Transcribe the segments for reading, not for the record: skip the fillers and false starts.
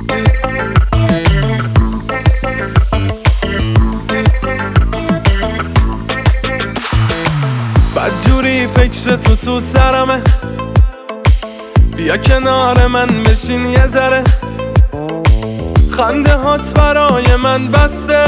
بدجوری فکر تو سرمه، بیا کنار من بشین یه ذره، خنده هات برای من بسته،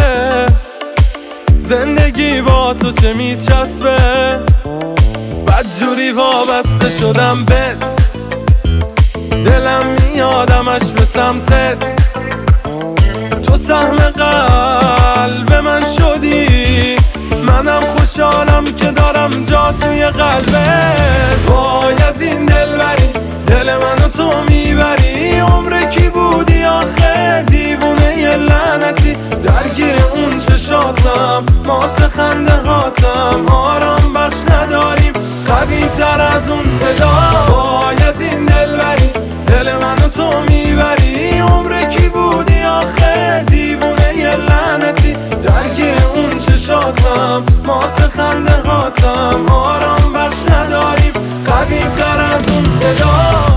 زندگی با تو چه میچسبه، بدجوری وابسته شدم بهت، دلم میادمش به سمتت، تو سهم قلب من شدی، منم خوشحالم که دارم جا توی قلبت. وای از این دلبری، دل منو تو میبری، عمر کی بودی آخه دیوونه ی لعنتی، درگیر اون چشاتم مات خنده هاتم، آرام بخش نداریم قوی تر از اون صدا. وای از این دلبری، دل منو تو میبری، عمر کی بودی آخه دیوونه ی لعنتی، درگیر اون چشاتم مات خنده هاتم، آرام بخش نداریم قوی تر از اون صدا.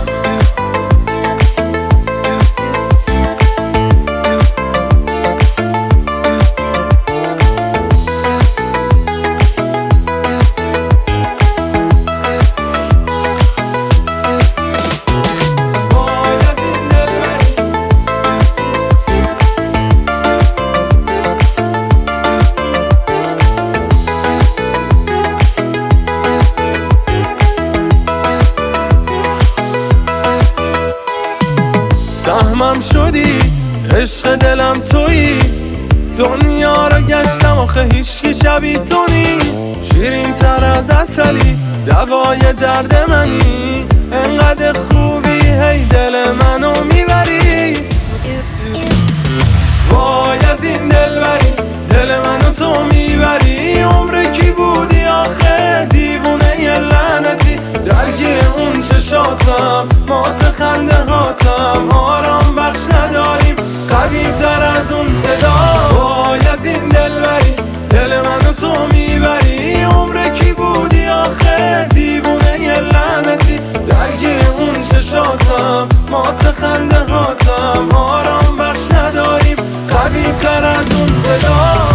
سهمم شدی، عشق دلم تویی، دنیا رو گشتم آخه هیچکی شبیه تو نی، شیرین تر از عسلی، دوای درد منی، انقدر خوبی هی دل منو میبری. وای از این دلبری، دل منو تو میبری، عمر کی بودی آخه دیوونه ی لعنتی، درگیر اون چشاتم مات خنده هاتم، آرام بخش نداریم قوی تر از اون صدا. وای از این دلبری، دل منو تو میبری، عمر کی بودی آخه دیوونه ی لعنتی، درگیر اون چشاتم مات خنده هاتم، آرام بخش نداریم قوی تر از اون صدا.